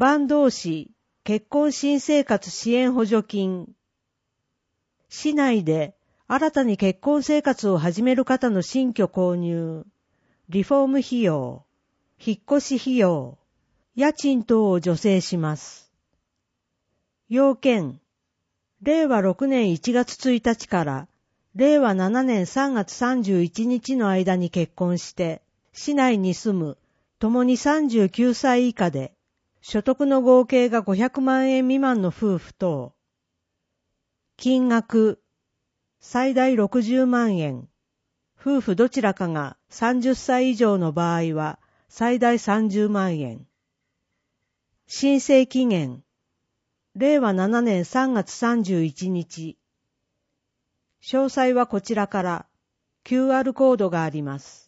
坂東市結婚新生活支援補助金。市内で新たに結婚生活を始める方の新居購入、リフォーム費用、引っ越し費用、家賃等を助成します。要件、令和6年1月1日から令和7年3月31日の間に結婚して、市内に住む共に39歳以下で、所得の合計が500万円未満の夫婦等。金額、最大60万円。夫婦どちらかが30歳以上の場合は最大30万円。申請期限、令和7年3月31日。詳細はこちらから QR コードがあります。